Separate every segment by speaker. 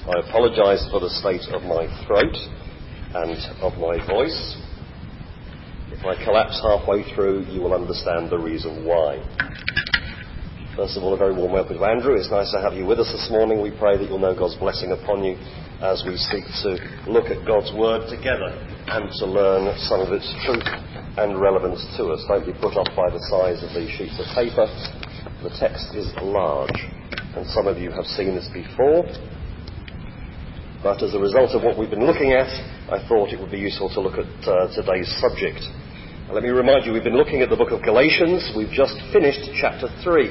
Speaker 1: I apologise for the state of my throat and of my voice. If I collapse halfway through, you will understand the reason why. First of all, a very warm welcome to Andrew. It's nice to have you with us this morning. We pray that you'll know God's blessing upon you as we seek to look at God's Word together and to learn some of its truth and relevance to us. Don't be put off by the size of these sheets of paper. The text is large, and some of you have seen this before. But as a result of what we've been looking at, I thought it would be useful to look at today's subject. Let me remind you, we've been looking at the book of Galatians. We've just finished chapter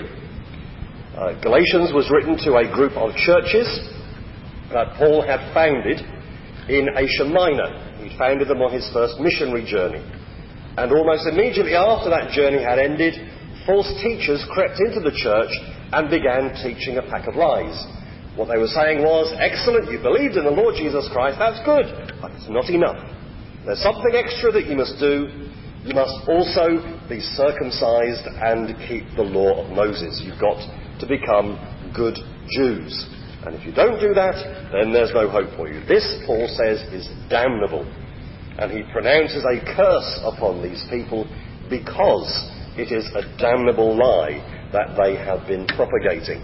Speaker 1: 3. Galatians was written to a group of churches that Paul had founded in Asia Minor. He founded them on his first missionary journey. And almost immediately after that journey had ended, false teachers crept into the church and began teaching a pack of lies. What they were saying was, excellent, you believed in the Lord Jesus Christ, that's good, but it's not enough. There's something extra that you must do. You must also be circumcised and keep the law of Moses. You've got to become good Jews. And if you don't do that, then there's no hope for you. This, Paul says, is damnable. And he pronounces a curse upon these people because it is a damnable lie that they have been propagating.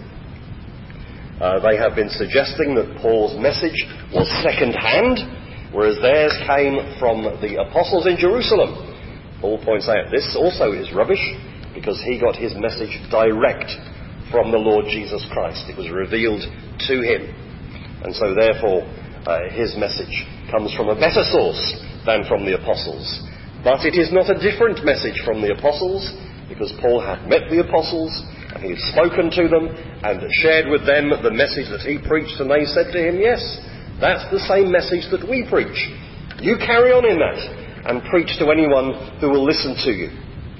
Speaker 1: They have been suggesting that Paul's message was second-hand, whereas theirs came from the apostles in Jerusalem. Paul points out this also is rubbish, because he got his message direct from the Lord Jesus Christ. It was revealed to him. And so therefore, his message comes from a better source than from the apostles. But it is not a different message from the apostles, because Paul had met the apostles, and he had spoken to them, and shared with them the message that he preached, and they said to him, yes, that's the same message that we preach. You carry on in that, and preach to anyone who will listen to you.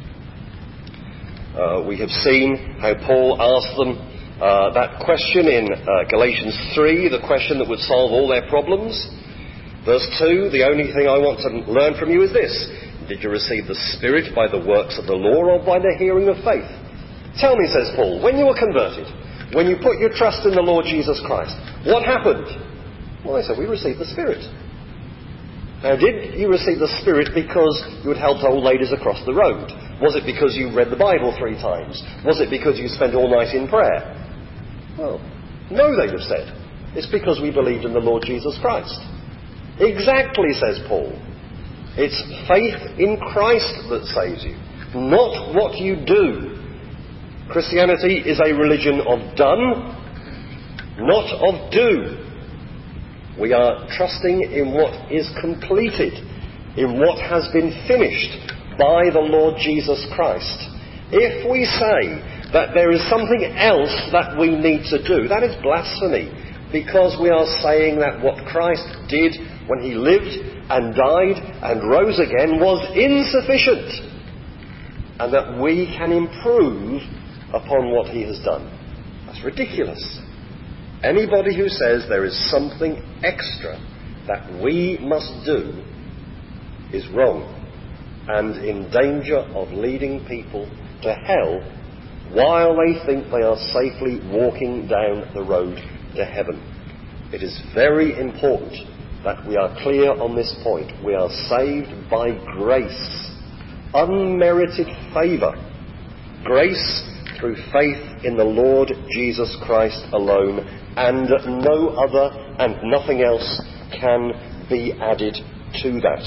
Speaker 1: We have seen how Paul asked them that question in Galatians 3, the question that would solve all their problems. Verse 2, the only thing I want to learn from you is this. Did you receive the Spirit by the works of the law or by the hearing of faith? Tell me, says Paul, when you were converted, when you put your trust in the Lord Jesus Christ, what happened? Well, they said, we received the Spirit. Now, did you receive the Spirit because you had helped old ladies across the road? Was it because you read the Bible 3 times? Was it because you spent all night in prayer? Well, no, they'd have said. It's because we believed in the Lord Jesus Christ. Exactly, says Paul. It's faith in Christ that saves you, not what you do. Christianity is a religion of done, not of do. We are trusting in what is completed, in what has been finished by the Lord Jesus Christ. If we say that there is something else that we need to do, that is blasphemy, because we are saying that what Christ did when he lived and died and rose again was insufficient, and that we can improve upon what he has done. That's ridiculous. Anybody who says there is something extra that we must do is wrong and in danger of leading people to hell while they think they are safely walking down the road to heaven. It is very important that we are clear on this point. We are saved by grace, unmerited favour, grace through faith in the Lord Jesus Christ alone, and no other and nothing else can be added to that.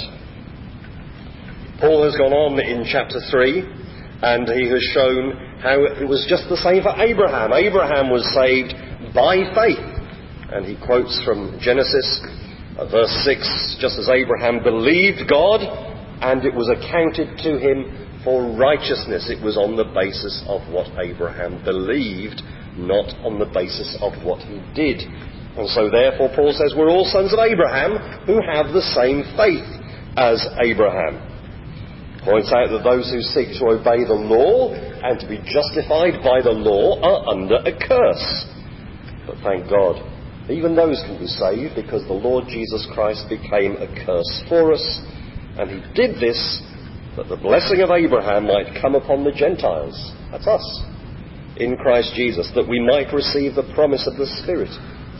Speaker 1: Paul has gone on in chapter 3, and he has shown how it was just the same for Abraham. Abraham was saved by faith. And he quotes from Genesis, verse 6, just as Abraham believed God, and it was accounted to him for righteousness. It was on the basis of what Abraham believed, not on the basis of what he did. And so therefore Paul says we're all sons of Abraham who have the same faith as Abraham. Points out that those who seek to obey the law and to be justified by the law are under a curse. But thank God, even those can be saved because the Lord Jesus Christ became a curse for us, and he did this that the blessing of Abraham might come upon the Gentiles. That's us. In Christ Jesus, that we might receive the promise of the Spirit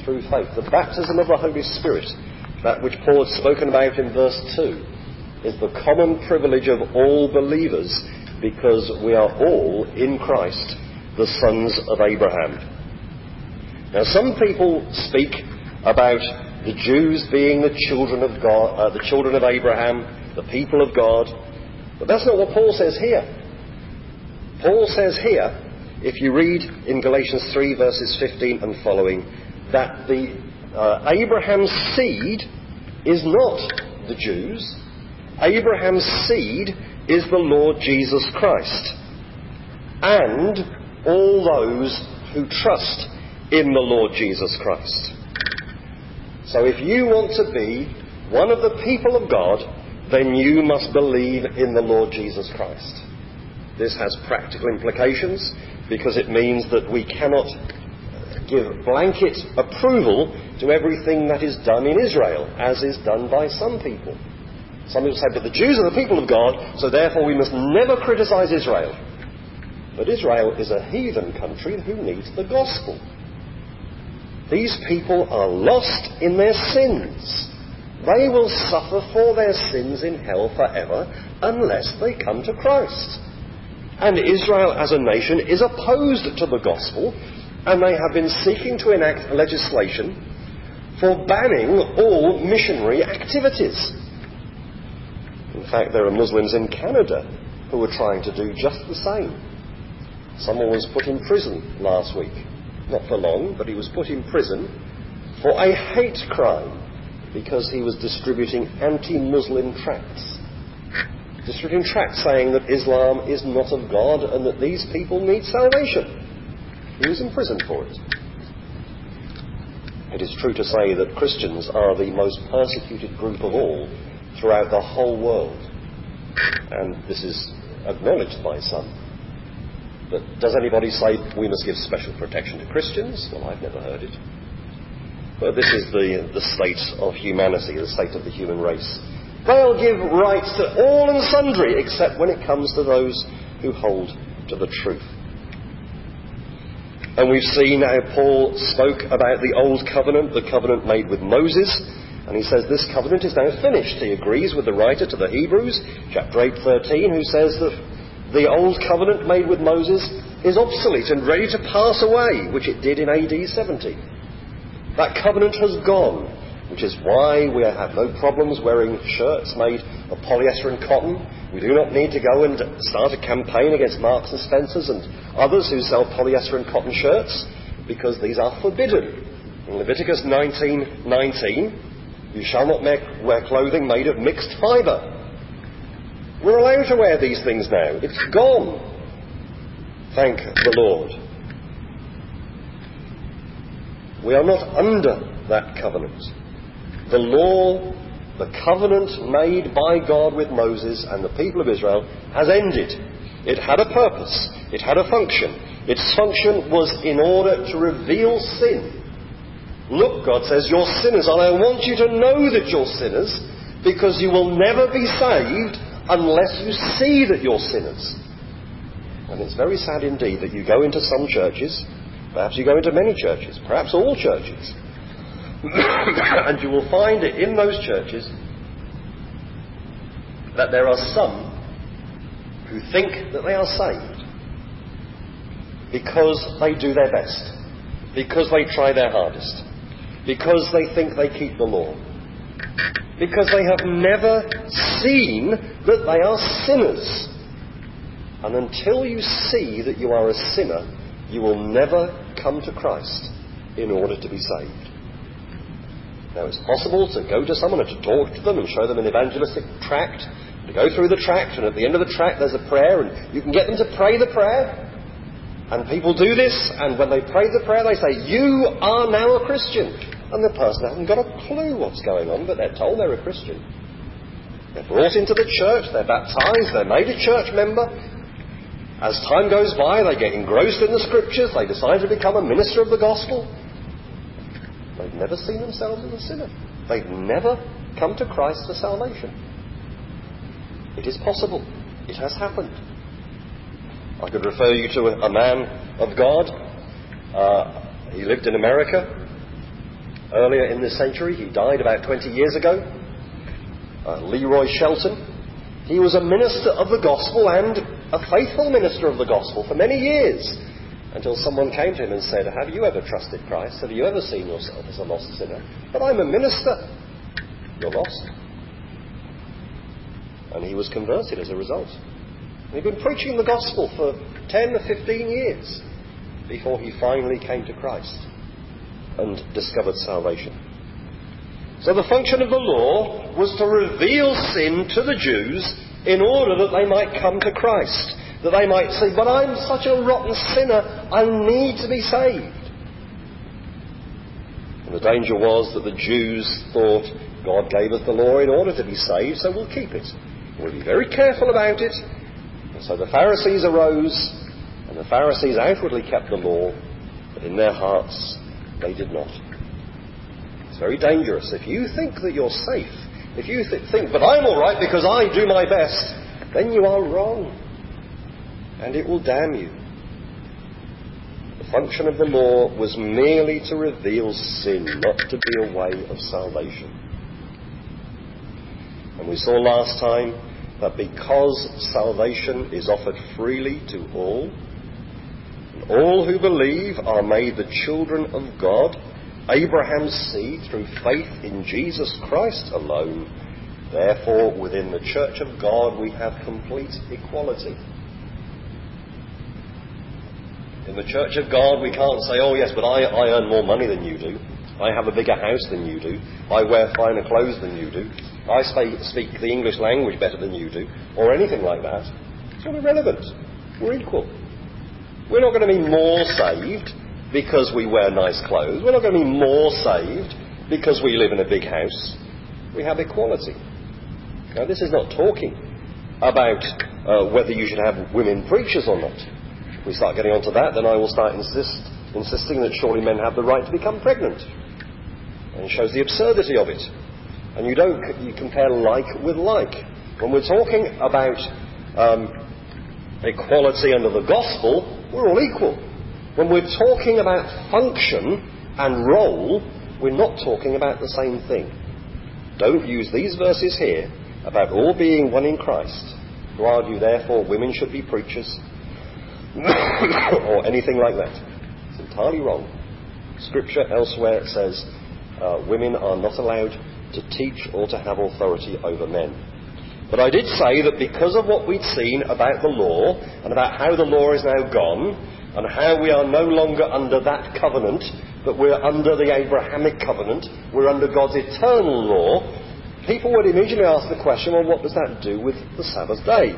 Speaker 1: through faith. The baptism of the Holy Spirit, that which Paul had spoken about in verse 2, is the common privilege of all believers, because we are all, in Christ, the sons of Abraham. Now, some people speak about the Jews being the children of God, the children of Abraham, the people of God, but that's not what Paul says here. Paul says here, if you read in Galatians 3 verses 15 and following, that the Abraham's seed is not the Jews. Abraham's seed is the Lord Jesus Christ, and all those who trust in the Lord Jesus Christ. So if you want to be one of the people of God, then you must believe in the Lord Jesus Christ. This has practical implications, because it means that we cannot give blanket approval to everything that is done in Israel, as is done by some people. Some people say, but the Jews are the people of God, so therefore we must never criticize Israel. But Israel is a heathen country who needs the gospel. These people are lost in their sins. They will suffer for their sins in hell forever unless they come to Christ. And Israel as a nation is opposed to the gospel, and they have been seeking to enact legislation for banning all missionary activities. In fact, there are Muslims in Canada who are trying to do just the same. Someone was put in prison last week. Not for long, but he was put in prison for a hate crime because he was distributing anti-Muslim tracts. Distributing tracts saying that Islam is not of God and that these people need salvation. He was imprisoned for it. It is true to say that Christians are the most persecuted group of all throughout the whole world. And this is acknowledged by some. But does anybody say we must give special protection to Christians? Well, I've never heard it. But this is the state of humanity, the state of the human race. They'll give rights to all and sundry, except when it comes to those who hold to the truth. And we've seen how Paul spoke about the old covenant, the covenant made with Moses. And he says this covenant is now finished. He agrees with the writer to the Hebrews, chapter 8:13, who says that the old covenant made with Moses is obsolete and ready to pass away, which it did in AD 70. That covenant has gone, which is why we have no problems wearing shirts made of polyester and cotton. We do not need to go and start a campaign against Marks and Spencers and others who sell polyester and cotton shirts, because these are forbidden. In Leviticus 19:19, you shall not wear clothing made of mixed fibre. We're allowed to wear these things now. It's gone. Thank the Lord. We are not under that covenant. The law, the covenant made by God with Moses and the people of Israel has ended. It had a purpose. It had a function. Its function was in order to reveal sin. Look, God says, you're sinners, and I want you to know that you're sinners, because you will never be saved unless you see that you're sinners. And it's very sad indeed that you go into some churches, perhaps you go into many churches, perhaps all churches, and you will find in those churches that there are some who think that they are saved because they do their best, because they try their hardest, because they think they keep the law, because they have never seen that they are sinners. And until you see that you are a sinner, you will never come to Christ in order to be saved. Now, it's possible to go to someone and to talk to them and show them an evangelistic tract, to go through the tract, and at the end of the tract there's a prayer, and you can get them to pray the prayer. And people do this, and when they pray the prayer, they say, you are now a Christian. And the person hasn't got a clue what's going on, but they're told they're a Christian. They're brought into the church, they're baptized, they're made a church member. As time goes by, they get engrossed in the scriptures, they decide to become a minister of the gospel. They've never seen themselves as a sinner. They've never come to Christ for salvation. It is possible. It has happened. I could refer you to a man of God. He lived in America. earlier in this century. He died about 20 years ago. Leroy Shelton. He was a minister of the gospel and a faithful minister of the gospel for many years, until someone came to him and said, "Have you ever trusted Christ? Have you ever seen yourself as a lost sinner?" "But I'm a minister." "You're lost." And he was converted as a result. And he'd been preaching the gospel for 10 or 15 years before he finally came to Christ and discovered salvation. So the function of the law was to reveal sin to the Jews in order that they might come to Christ, that they might say, "But I'm such a rotten sinner, I need to be saved." And the danger was that the Jews thought, God gave us the law in order to be saved, so we'll keep it. We'll be very careful about it. And so the Pharisees arose, and the Pharisees outwardly kept the law, but in their hearts they did not. It's very dangerous. If you think that you're safe, if you think, "But I'm all right because I do my best," then you are wrong, and it will damn you. The function of the law was merely to reveal sin, not to be a way of salvation. And we saw last time that because salvation is offered freely to all, and all who believe are made the children of God, Abraham's seed, through faith in Jesus Christ alone, therefore within the church of God we have complete equality. In the church of God we can't say, "Oh yes, but I earn more money than you do. I have a bigger house than you do. I wear finer clothes than you do. I speak the English language better than you do," or anything like that. It's all irrelevant. We're equal. We're not going to be more saved because we wear nice clothes. We're not going to be more saved because we live in a big house. We have equality. Now, this is not talking about whether you should have women preachers or not. If we start getting onto that, then I will start insisting that surely men have the right to become pregnant. And it shows the absurdity of it. And you compare like with like. When we're talking about equality under the gospel, we're all equal. When we're talking about function and role, we're not talking about the same thing. Don't use these verses here about all being one in Christ to argue, therefore, women should be preachers or anything like that. It's entirely wrong. Scripture elsewhere says women are not allowed to teach or to have authority over men. But I did say that because of what we'd seen about the law and about how the law is now gone and how we are no longer under that covenant, but we're under the Abrahamic covenant, we're under God's eternal law, people would immediately ask the question, well, what does that do with the Sabbath day?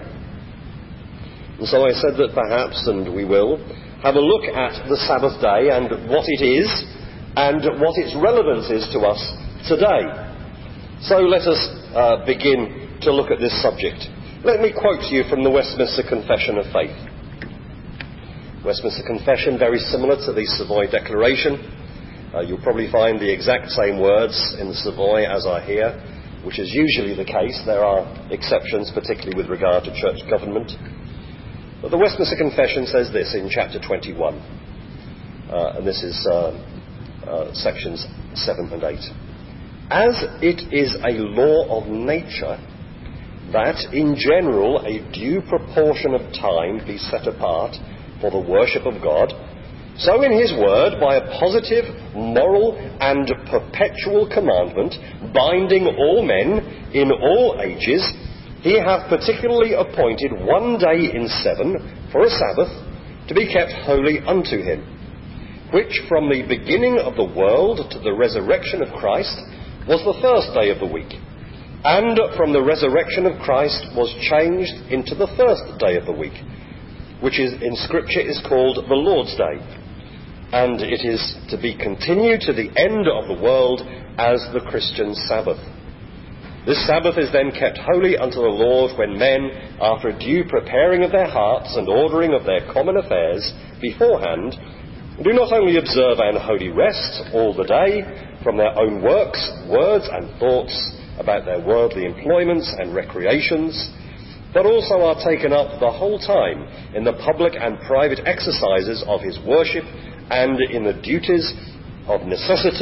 Speaker 1: And so I said that perhaps, and we will, have a look at the Sabbath day and what it is and what its relevance is to us today. So let us begin to look at this subject. Let me quote to you from the Westminster Confession of Faith. Westminster Confession, very similar to the Savoy Declaration. You'll probably find the exact same words in Savoy as are here, which is usually the case. There are exceptions, particularly with regard to church government. But the Westminster Confession says this in chapter 21, and this is sections 7 and 8. As it is a law of nature that, in general, a due proportion of time be set apart for the worship of God, so in his word, by a positive, moral, and perpetual commandment, binding all men in all ages, he hath particularly appointed one day in 7 for a Sabbath, to be kept holy unto him, which from the beginning of the world to the resurrection of Christ was the first day of the week, and from the resurrection of Christ was changed into the first day of the week, which is in Scripture is called the Lord's Day, and it is to be continued to the end of the world as the Christian Sabbath. This Sabbath is then kept holy unto the Lord when men, after a due preparing of their hearts and ordering of their common affairs beforehand, do not only observe an holy rest all the day from their own works, words and thoughts about their worldly employments and recreations, but also are taken up the whole time in the public and private exercises of his worship and in the duties of necessity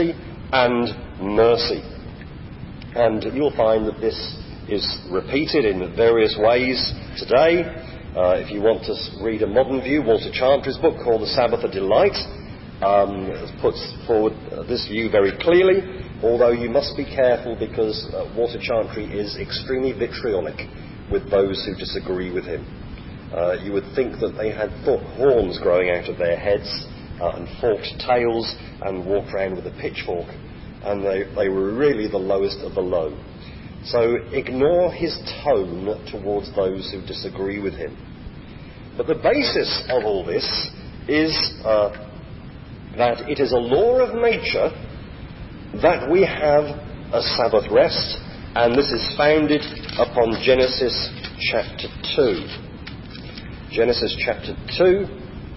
Speaker 1: and mercy. And you'll find that this is repeated in various ways today. If you want to read a modern view, Walter Chantry's book called The Sabbath a Delight puts forward this view very clearly, although you must be careful because Walter Chantry is extremely vitriolic with those who disagree with him. You would think that they had horns growing out of their heads and forked tails and walked around with a pitchfork, and they were really the lowest of the low. So ignore his tone towards those who disagree with him. But the basis of all this is that it is a law of nature that we have a Sabbath rest, and this is founded upon Genesis chapter 2. Genesis chapter 2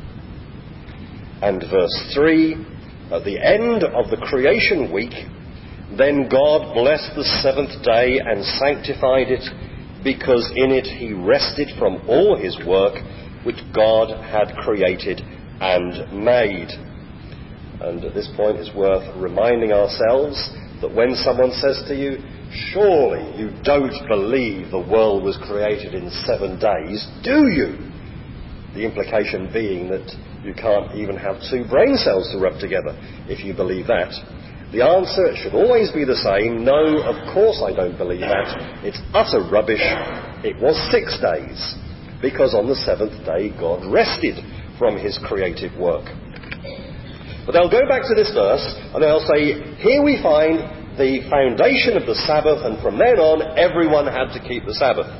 Speaker 1: and verse 3, at the end of the creation week, then God blessed the seventh day and sanctified it, because in it he rested from all his work which God had created and made. And at this point it's worth reminding ourselves that when someone says to you, surely you don't believe the world was created in 7 days, do you? The implication being that you can't even have 2 brain cells to rub together if you believe that. The answer should always be the same. No, of course I don't believe that. It's utter rubbish. It was 6 days, because on the 7th day God rested from his creative work. But they'll go back to this verse and they'll say, here we find the foundation of the Sabbath, and from then on everyone had to keep the Sabbath.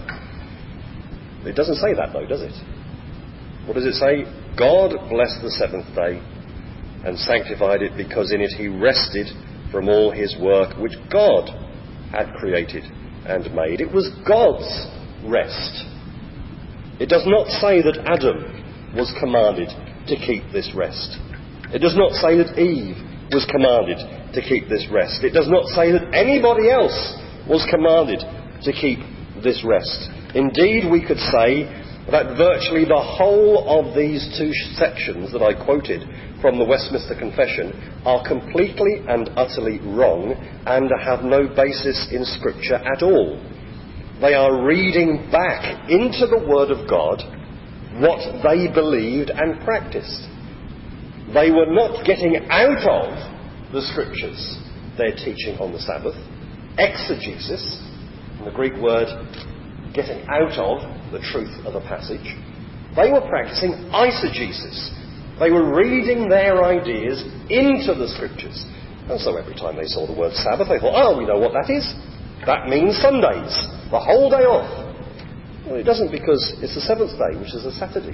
Speaker 1: It doesn't say that though, does it? What does it say? God blessed the 7th day and sanctified it, because in it he rested from all his work which God had created and made. It was God's rest. It does not say that Adam was commanded to keep this rest. It does not say that Eve was commanded to keep this rest. It does not say that anybody else was commanded to keep this rest. Indeed, we could say that virtually the whole of these 2 sections that I quoted from the Westminster Confession are completely and utterly wrong and have no basis in Scripture at all. They are reading back into the Word of God what they believed and practiced. They were not getting out of the Scriptures their teaching on the Sabbath. Exegesis, from the Greek word getting out of the truth of a passage. They were practicing eisegesis. They were reading their ideas into the Scriptures. And so every time they saw the word Sabbath, they thought, oh, we know what that is. That means Sundays, the whole day off. Well, it doesn't, because it's the 7th day, which is a Saturday.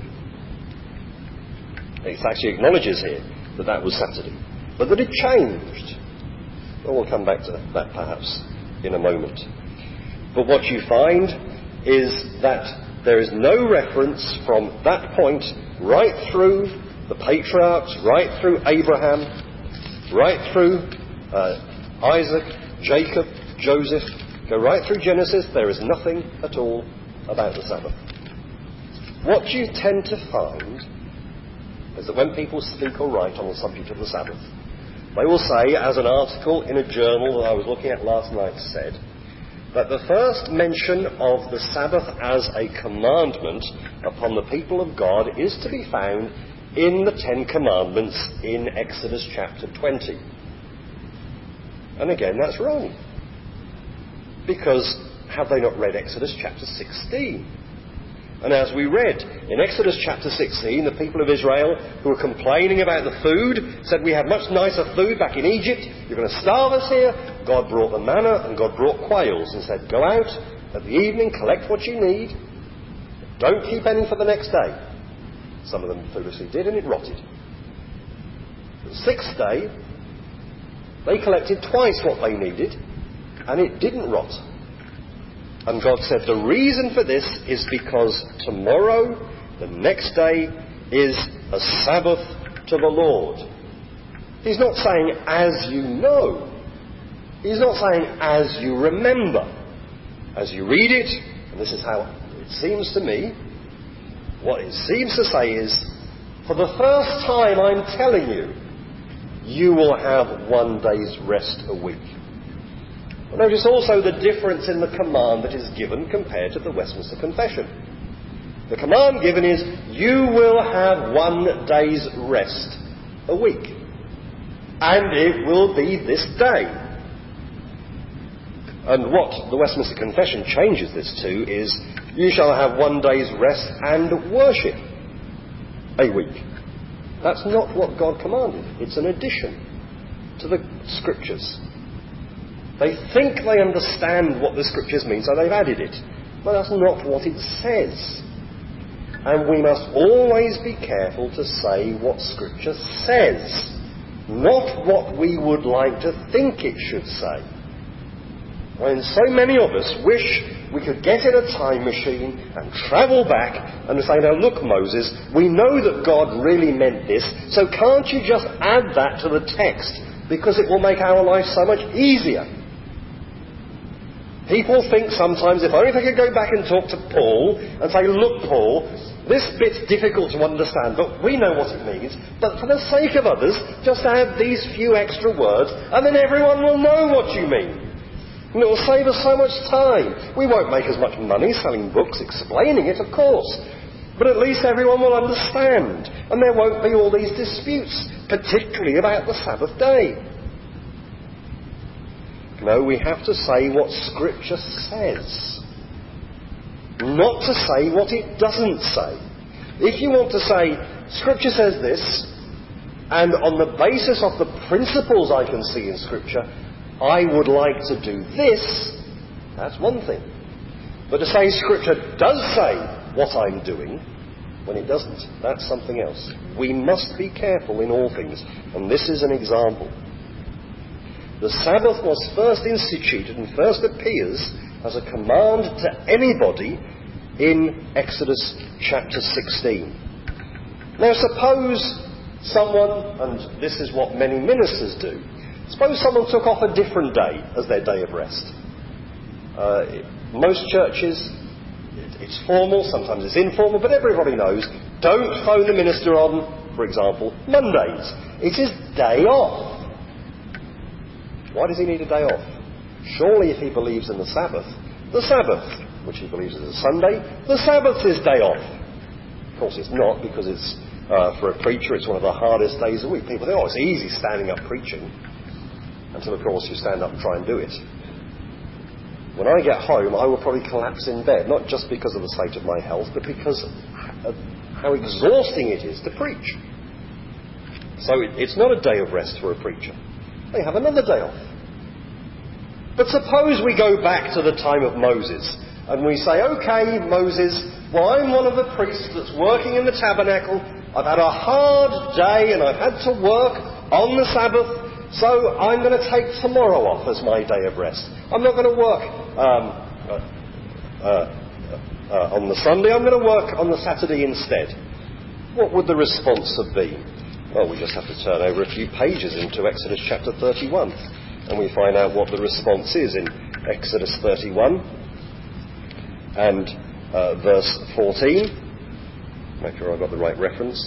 Speaker 1: It actually acknowledges here that that was Saturday, but that it changed. Well, we'll come back to that perhaps in a moment. But what you find is that there is no reference from that point right through the patriarchs, right through Abraham, right through Isaac, Jacob, Joseph, go right through Genesis. There is nothing at all about the Sabbath. What you tend to find is that when people speak or write on the subject of the Sabbath, they will say, as an article in a journal that I was looking at last night said, that the first mention of the Sabbath as a commandment upon the people of God is to be found in the 10 Commandments in Exodus chapter 20. And again, that's wrong. Because have they not read Exodus chapter 16? And as we read in Exodus chapter 16, the people of Israel who were complaining about the food said, we had much nicer food back in Egypt. You're going to starve us here. God brought the manna and God brought quails and said, go out at the evening, collect what you need. Don't keep any for the next day. Some of them foolishly did, and it rotted. The 6th day, they collected twice what they needed, and it didn't rot. And God said the reason for this is because tomorrow, the next day, is a Sabbath to the Lord. He's not saying as you know. He's not saying as you remember. As you read it, and this is how it seems to me, what it seems to say is, for the first time I'm telling you you will have 1 day's rest a week. But notice also the difference in the command that is given compared to the Westminster Confession. The command given is, you will have 1 day's rest a week. And it will be this day. And what the Westminster Confession changes this to is, you shall have 1 day's rest and worship a week. That's not what God commanded. It's an addition to the Scriptures. They think they understand what the Scriptures mean, so they've added it. But that's not what it says. And we must always be careful to say what Scripture says, not what we would like to think it should say. When so many of us wish we could get in a time machine and travel back and say, now look, Moses, we know that God really meant this, so can't you just add that to the text, because it will make our life so much easier. People think sometimes, if only they could go back and talk to Paul and say, look, Paul, this bit's difficult to understand, but we know what it means, but for the sake of others, just add these few extra words, and then everyone will know what you mean. And it will save us so much time. We won't make as much money selling books explaining it, of course. But at least everyone will understand. And there won't be all these disputes, particularly about the Sabbath day. No, we have to say what Scripture says. Not to say what it doesn't say. If you want to say, Scripture says this, and on the basis of the principles I can see in Scripture, I would like to do this, that's one thing. But to say Scripture does say what I'm doing, when it doesn't, that's something else. We must be careful in all things, and this is an example. The Sabbath was first instituted and first appears as a command to anybody in Exodus chapter 16. Now suppose someone, and this is what many ministers do, suppose someone took off a different day as their day of rest. Most churches, it's formal, sometimes it's informal, but everybody knows, don't phone the minister on, for example, Mondays. It's his day off. Why does he need a day off? Surely if he believes in the Sabbath, which he believes is a Sunday, the Sabbath's his day off. Of course it's not, because it's, for a preacher, it's one of the hardest days of the week. People think, oh, it's easy standing up preaching. Until, of course, you stand up and try and do it. When I get home, I will probably collapse in bed, not just because of the state of my health, but because of how exhausting it is to preach. So it's not a day of rest for a preacher. They have another day off. But suppose we go back to the time of Moses, and we say, OK, Moses, well, I'm one of the priests that's working in the tabernacle. I've had a hard day, and I've had to work on the Sabbath. So I'm going to take tomorrow off as my day of rest. I'm not going to work on the Sunday. I'm going to work on the Saturday instead. What would the response have been? Well, we just have to turn over a few pages into Exodus chapter 31, and we find out what the response is in Exodus 31 and verse 14. Make sure I've got the right reference.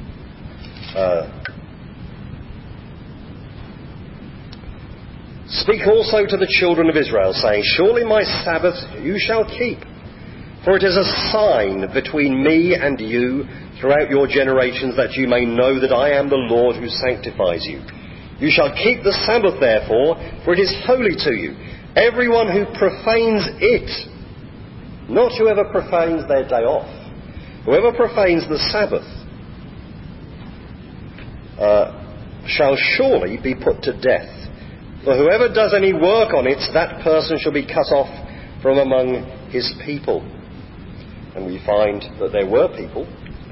Speaker 1: Speak also to the children of Israel, saying, surely my Sabbath you shall keep, for it is a sign between me and you throughout your generations, that you may know that I am the Lord who sanctifies you. You shall keep the Sabbath, therefore, for it is holy to you. Everyone who profanes it, not whoever profanes their day off, whoever profanes the Sabbath, shall surely be put to death. For whoever does any work on it, that person shall be cut off from among his people. And we find that there were people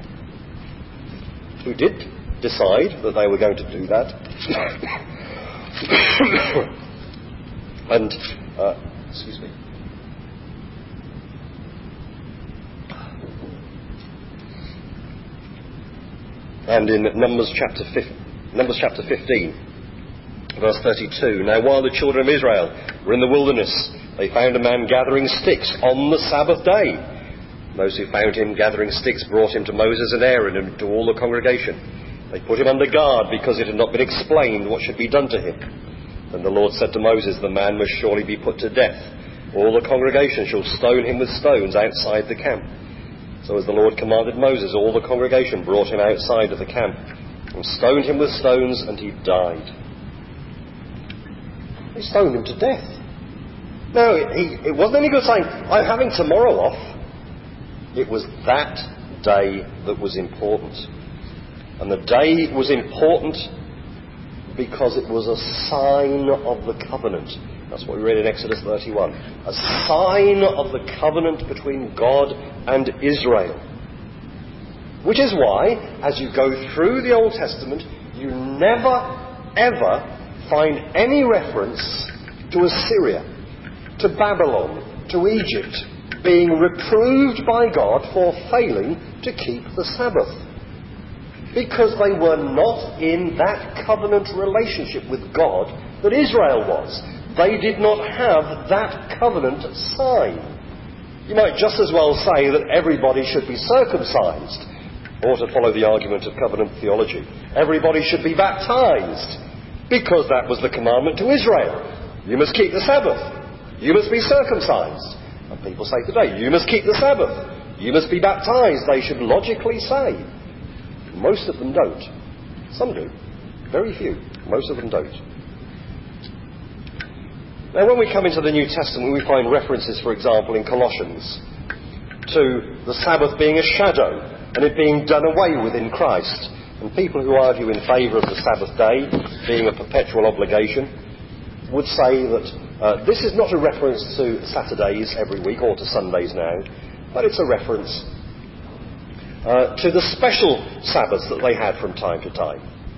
Speaker 1: who did decide that they were going to do that. And, excuse me. And in Numbers chapter 15, verse 32, now while the children of Israel were in the wilderness, they found a man gathering sticks on the Sabbath day. Those who found him gathering sticks brought him to Moses and Aaron and to all the congregation. They put him under guard because it had not been explained what should be done to him. Then the Lord said to Moses, the man must surely be put to death. All the congregation shall stone him with stones outside the camp. So as the Lord commanded Moses, all the congregation brought him outside of the camp and stoned him with stones, and he died. They stoned him to death. No, it wasn't any good saying, I'm having tomorrow off. It was that day that was important. And the day was important because it was a sign of the covenant. That's what we read in Exodus 31. A sign of the covenant between God and Israel. Which is why, as you go through the Old Testament, you never, ever find any reference to Assyria, to Babylon, to Egypt, being reproved by God for failing to keep the Sabbath. Because they were not in that covenant relationship with God that Israel was. They did not have that covenant sign. You might just as well say that everybody should be circumcised, or to follow the argument of covenant theology, everybody should be baptized, because that was the commandment to Israel. You must keep the Sabbath. You must be circumcised. And people say today, you must keep the Sabbath. You must be baptized, they should logically say. Most of them don't. Some do. Very few. Most of them don't. Now, when we come into the New Testament, we find references, for example, in Colossians, to the Sabbath being a shadow and it being done away with in Christ. And people who argue in favour of the Sabbath day being a perpetual obligation would say that this is not a reference to Saturdays every week or to Sundays now, but it's a reference to the special Sabbaths that they had from time to time.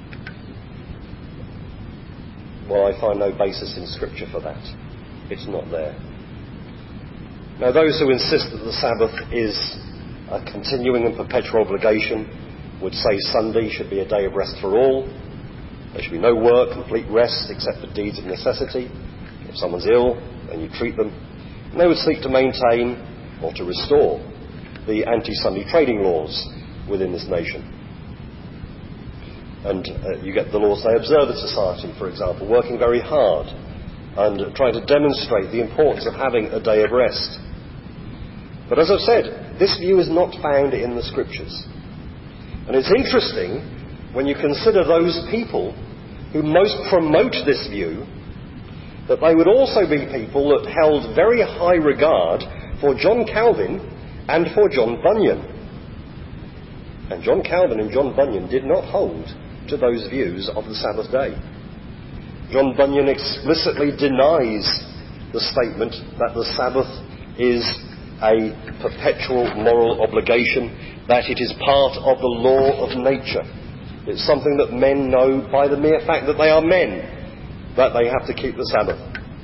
Speaker 1: Well, I find no basis in Scripture for that. It's not there. Now, those who insist that the Sabbath is a continuing and perpetual obligation would say Sunday should be a day of rest for all. There should be no work, complete rest, except for deeds of necessity. If someone's ill, then you treat them. And they would seek to maintain or to restore the anti-Sunday trading laws within this nation. And you get the Laws Day Observer Society, for example, working very hard and trying to demonstrate the importance of having a day of rest. But as I've said, this view is not found in the Scriptures. And it's interesting when you consider those people who most promote this view, that they would also be people that held very high regard for John Calvin and for John Bunyan. And John Calvin and John Bunyan did not hold to those views of the Sabbath day. John Bunyan explicitly denies the statement that the Sabbath is a perpetual moral obligation, that it is part of the law of nature. It's something that men know by the mere fact that they are men, that they have to keep the Sabbath.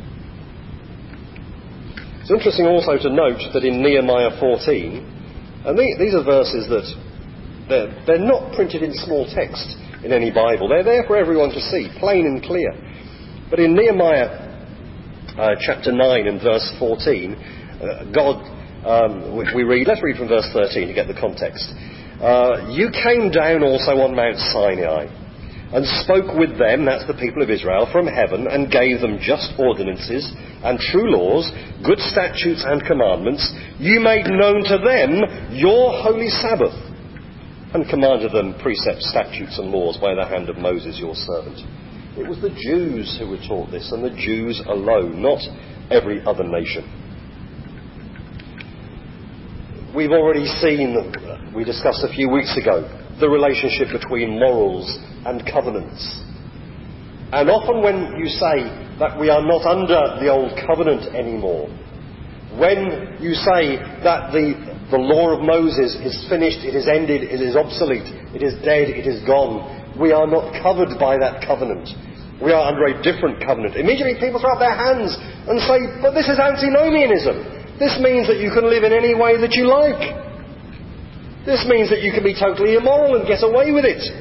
Speaker 1: It's interesting also to note that in Nehemiah 14, and these are verses that they're not printed in small text in any Bible. They're there for everyone to see, plain and clear. But in Nehemiah chapter 9 and verse 14, we read, let's read from verse 13 to get the context. You came down also on Mount Sinai and spoke with them, that's the people of Israel, from heaven, and gave them just ordinances and true laws, good statutes and commandments. You made known to them your holy Sabbath, and commanded them precepts, statutes and laws by the hand of Moses your servant. It was the Jews who were taught this, and the Jews alone, not every other nation. We've already seen, we discussed a few weeks ago, the relationship between morals and covenants. And often when you say that we are not under the old covenant anymore, when you say that the law of Moses is finished, it is ended, it is obsolete, it is dead, it is gone, we are not covered by that covenant. We are under a different covenant. Immediately people throw up their hands and say, but this is antinomianism. This means that you can live in any way that you like. This means that you can be totally immoral and get away with it.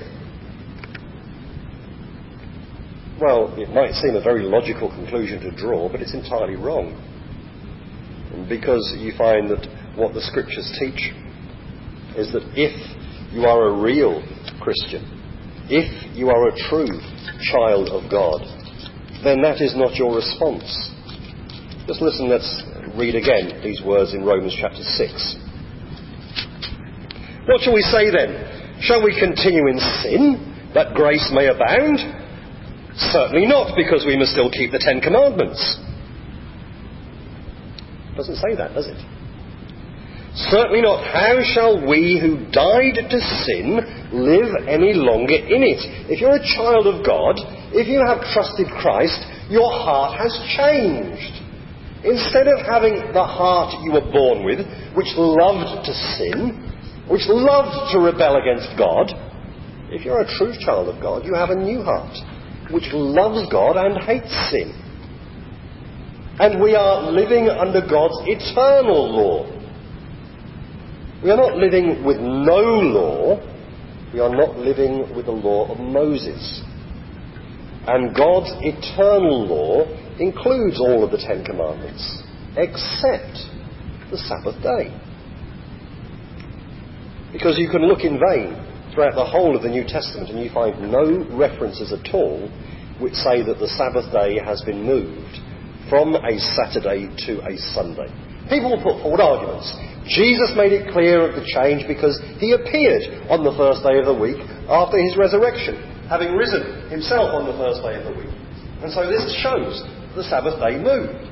Speaker 1: Well, it might seem a very logical conclusion to draw, but it's entirely wrong. Because you find that what the Scriptures teach is that if you are a real Christian, if you are a true child of God, then that is not your response. Just listen, let's read again these words in Romans chapter 6. What shall we say then? Shall we continue in sin, that grace may abound? Certainly not, because we must still keep the 10 Commandments. It doesn't say that, does it? Certainly not. How shall we who died to sin live any longer in it? If you're a child of God, if you have trusted Christ, your heart has changed. Instead of having the heart you were born with, which loved to sin, which loved to rebel against God, if you're a true child of God, you have a new heart, which loves God and hates sin. And we are living under God's eternal law. We are not living with no law. We are not living with the law of Moses. And God's eternal law includes all of the 10 Commandments, except the Sabbath day. Because you can look in vain throughout the whole of the New Testament and you find no references at all which say that the Sabbath day has been moved from a Saturday to a Sunday. People will put forward arguments. Jesus made it clear of the change because he appeared on the first day of the week after his resurrection, having risen himself on the first day of the week. And so this shows the Sabbath day moved.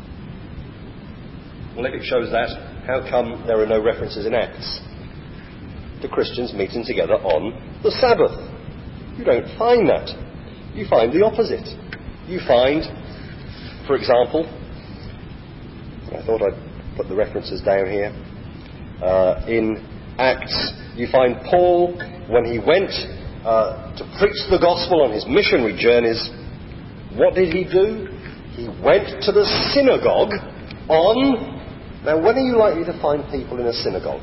Speaker 1: Well, if it shows that, how come there are no references in Acts to Christians meeting together on the Sabbath? You don't find that. You find the opposite. You find, for example, I thought I'd put the references down here, in Acts, you find Paul, when he went to preach the gospel on his missionary journeys, what did he do? He went to the synagogue on... Now, when are you likely to find people in a synagogue?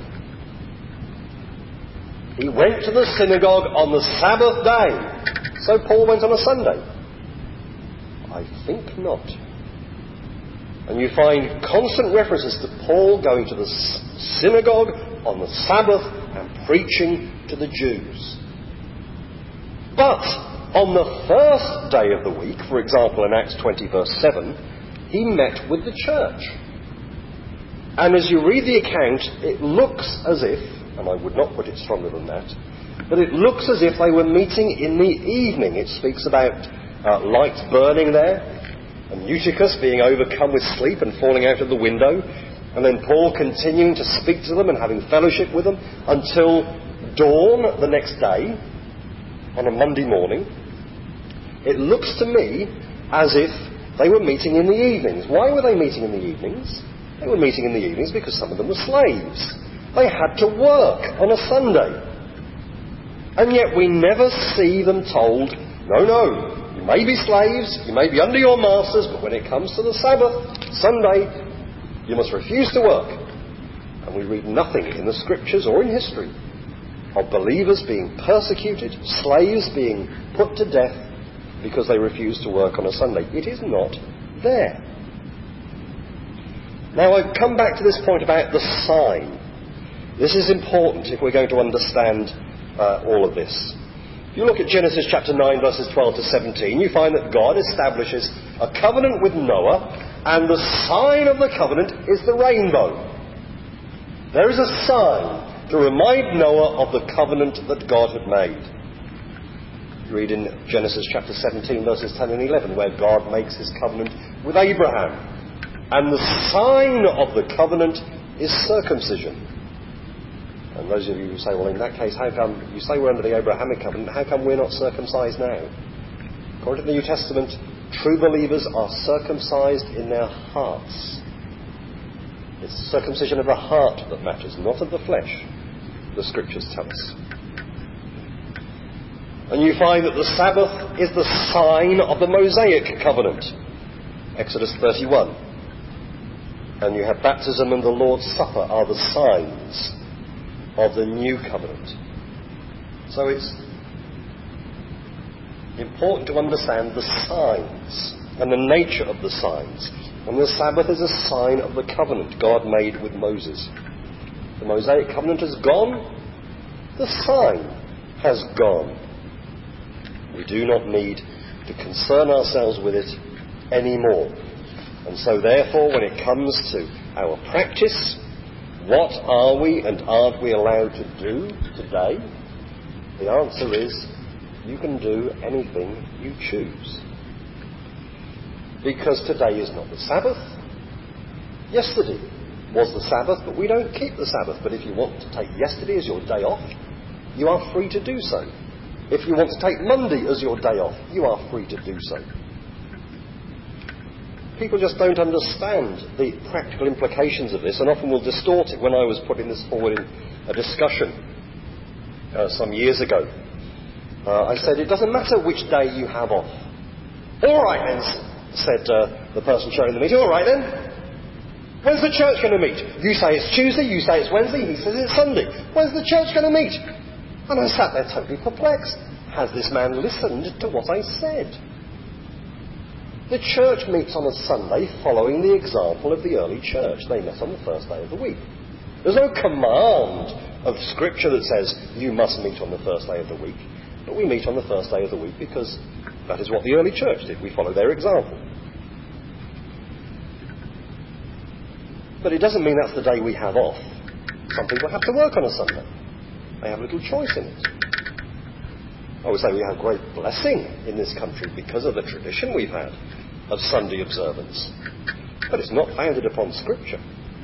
Speaker 1: He went to the synagogue on the Sabbath day. So Paul went on a Sunday? I think not. And you find constant references to Paul going to the synagogue on the Sabbath and preaching to the Jews. But on the first day of the week, for example in Acts 20 verse 7, he met with the church. And as you read the account, it looks as if, and I would not put it stronger than that, but it looks as if they were meeting in the evening. It speaks about lights burning there, and Eutychus being overcome with sleep and falling out of the window, and then Paul continuing to speak to them and having fellowship with them until dawn the next day, on a Monday morning. It looks to me as if they were meeting in the evenings. Why were they meeting in the evenings? They were meeting in the evenings because some of them were slaves. They had to work on a Sunday. And yet we never see them told, no, you may be slaves, you may be under your masters, but when it comes to the Sabbath, Sunday, you must refuse to work. And we read nothing in the scriptures or in history of believers being persecuted, slaves being put to death because they refuse to work on a Sunday. It is not there. Now I come back to this point about the sign. This is important if we're going to understand all of this. If you look at Genesis chapter 9 verses 12 to 17, you find that God establishes a covenant with Noah, and the sign of the covenant is the rainbow. There is a sign to remind Noah of the covenant that God had made. You read in Genesis chapter 17 verses 10 and 11 where God makes his covenant with Abraham. And the sign of the covenant is circumcision. And those of you who say, well, in that case, how come you say we're under the Abrahamic covenant, how come we're not circumcised now? According to the New Testament, true believers are circumcised in their hearts. It's the circumcision of the heart that matters, not of the flesh, the scriptures tell us. And you find that the Sabbath is the sign of the Mosaic covenant, Exodus 31. And you have baptism and the Lord's Supper are the signs of the new covenant. So it's important to understand the signs and the nature of the signs. And the Sabbath is a sign of the covenant God made with Moses. The Mosaic covenant has gone. The sign has gone. We do not need to concern ourselves with it anymore. And so therefore, when it comes to our practice, what are we and aren't we allowed to do today? The answer is, you can do anything you choose. Because today is not the Sabbath. Yesterday was the Sabbath, but we don't keep the Sabbath. But if you want to take yesterday as your day off, you are free to do so. If you want to take Monday as your day off, you are free to do so. People just don't understand the practical implications of this, and often will distort it. When I was putting this forward in a discussion some years ago, I said, it doesn't matter which day you have off. All right then, said the person chairing the meeting. All right then, when's the church going to meet? You say it's Tuesday, you say it's Wednesday, he says it's Sunday. When's the church going to meet? And I sat there totally perplexed. Has this man listened to what I said? The church meets on a Sunday following the example of the early church. They met on the first day of the week. There's no command of Scripture that says you must meet on the first day of the week. But we meet on the first day of the week because that is what the early church did. We follow their example. But it doesn't mean that's the day we have off. Some people have to work on a Sunday. They have little choice in it. I would say we have great blessing in this country because of the tradition we've had of Sunday observance. But it's not founded upon Scripture.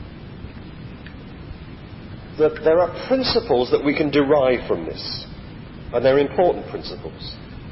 Speaker 1: There are principles that we can derive from this, and they're important principles.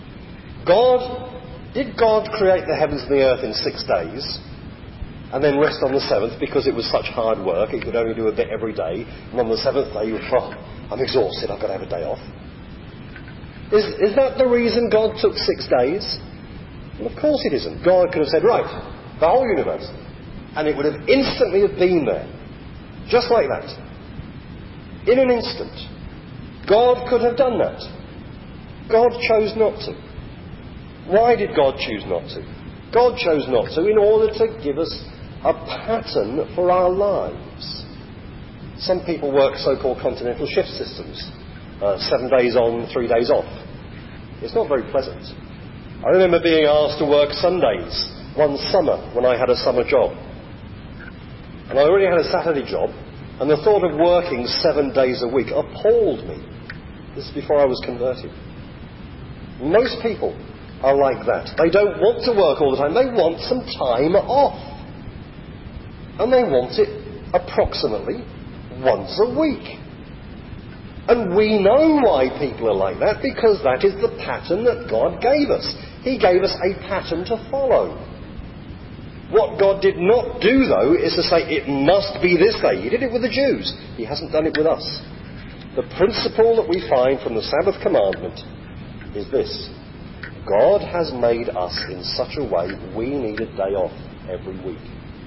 Speaker 1: Did God create the heavens and the earth in 6 days and then rest on the seventh because it was such hard work, he could only do a bit every day, and on the seventh day, I'm exhausted, I've got to have a day off? Is that the reason God took 6 days? Well, of course it isn't. God could have said, right, the whole universe, and it would have instantly have been there. Just like that. In an instant. God could have done that. God chose not to. Why did God choose not to? God chose not to in order to give us a pattern for our lives. Some people work so-called continental shift systems. 7 days on, 3 days off. It's not very pleasant. I remember being asked to work Sundays one summer when I had a summer job. And I already had a Saturday job, and the thought of working 7 days a week appalled me. This is before I was converted. Most people are like that. They don't want to work all the time. They want some time off. And they want it approximately once a week. And we know why people are like that, because that is the pattern that God gave us. He gave us a pattern to follow. What God did not do, though, is to say it must be this day. He did it with the Jews. He hasn't done it with us. The principle that we find from the Sabbath commandment is this. God has made us in such a way we need a day off every week.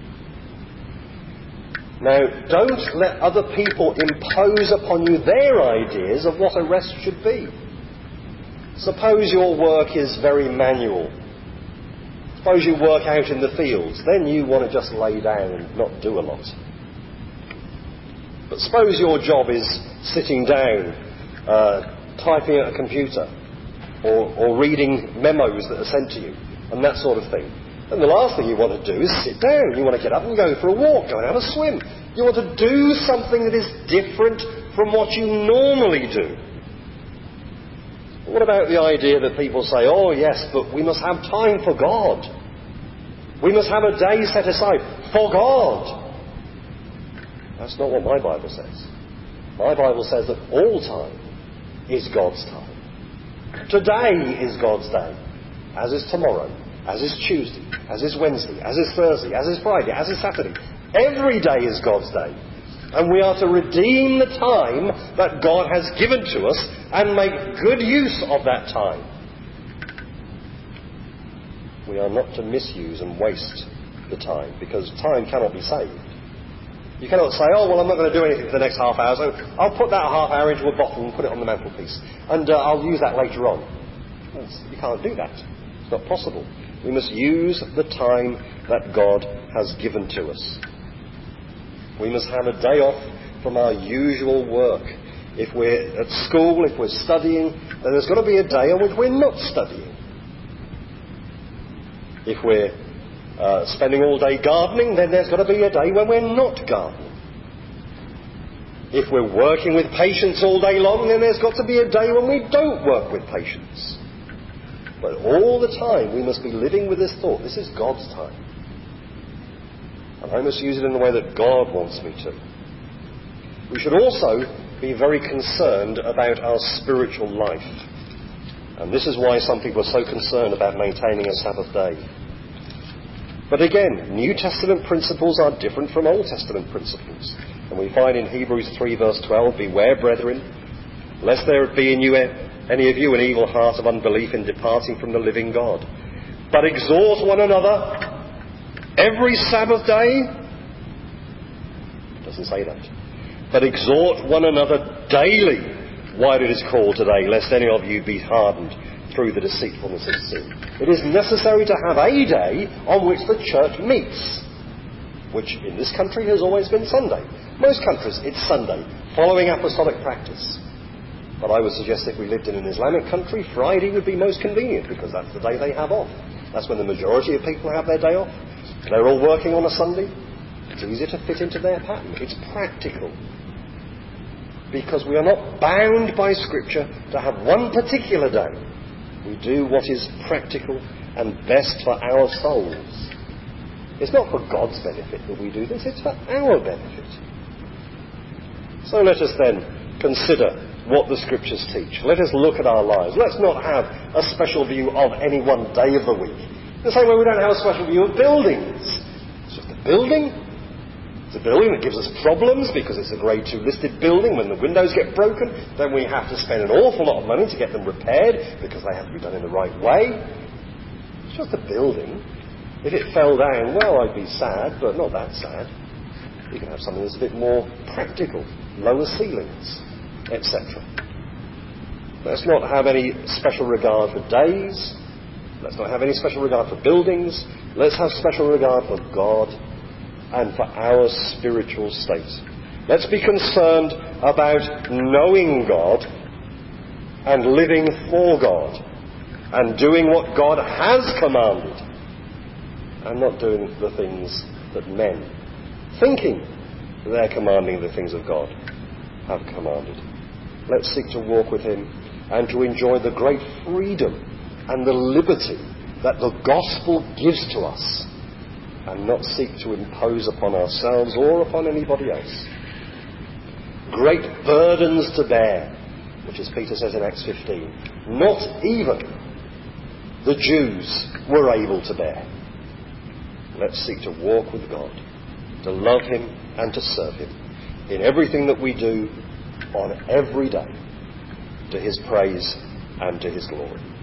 Speaker 1: Now, don't let other people impose upon you their ideas of what a rest should be. Suppose your work is very manual. Suppose you work out in the fields. Then you want to just lay down and not do a lot. But suppose your job is sitting down, typing at a computer, or reading memos that are sent to you, and that sort of thing. And the last thing you want to do is sit down. You want to get up and go for a walk, go and have a swim. You want to do something that is different from what you normally do. What about the idea that people say, oh yes, but we must have time for God. We must have a day set aside for God. That's not what my Bible says. My Bible says that all time is God's time. Today is God's day, as is tomorrow, as is Tuesday, as is Wednesday, as is Thursday, as is Friday, as is Saturday. Every day is God's day. And we are to redeem the time that God has given to us and make good use of that time. We are not to misuse and waste the time, because time cannot be saved. You cannot say, oh, well, I'm not going to do anything for the next half hour, so I'll put that half hour into a bottle and put it on the mantelpiece, and I'll use that later on. You can't do that. It's not possible. We must use the time that God has given to us. We must have a day off from our usual work. If we're at school, if we're studying, then there's got to be a day on which we're not studying. If we're spending all day gardening, then there's got to be a day when we're not gardening. If we're working with patients all day long, then there's got to be a day when we don't work with patients. But all the time we must be living with this thought, this is God's time. And I must use it in the way that God wants me to. We should also be very concerned about our spiritual life. And this is why some people are so concerned about maintaining a Sabbath day. But again, New Testament principles are different from Old Testament principles. And we find in Hebrews 3 verse 12, beware, brethren, lest there be in you any of you an evil heart of unbelief in departing from the living God. But exhort one another every Sabbath day. It doesn't say that. But exhort one another daily, while it is called today, lest any of you be hardened through the deceitfulness of sin. It is necessary to have a day on which the church meets, which in this country has always been Sunday. Most countries, it's Sunday, following apostolic practice. But I would suggest if we lived in an Islamic country, Friday would be most convenient, because that's the day they have off. That's when the majority of people have their day off. They're all working on a Sunday. It's easier to fit into their pattern. It's practical. Because we are not bound by Scripture to have one particular day. We do what is practical and best for our souls. It's not for God's benefit that we do this, it's for our benefit. So let us then consider what the Scriptures teach. Let us look at our lives. Let's not have a special view of any one day of the week. The same way we don't have a special view of buildings. It's just a building. It's a building that gives us problems because it's a Grade 2 listed building. When the windows get broken, then we have to spend an awful lot of money to get them repaired because they have to be done in the right way. It's just a building. If it fell down, well, I'd be sad, but not that sad. You can have something that's a bit more practical, lower ceilings, etc. Let's not have any special regard for days. Let's not have any special regard for buildings. Let's have special regard for God and for our spiritual state. Let's be concerned about knowing God and living for God and doing what God has commanded and not doing the things that men, thinking they're commanding the things of God, have commanded. Let's seek to walk with Him and to enjoy the great freedom and the liberty that the gospel gives to us, and not seek to impose upon ourselves or upon anybody else. Great burdens to bear, which as Peter says in Acts 15, not even the Jews were able to bear. Let's seek to walk with God, to love Him and to serve Him in everything that we do on every day, to His praise and to His glory.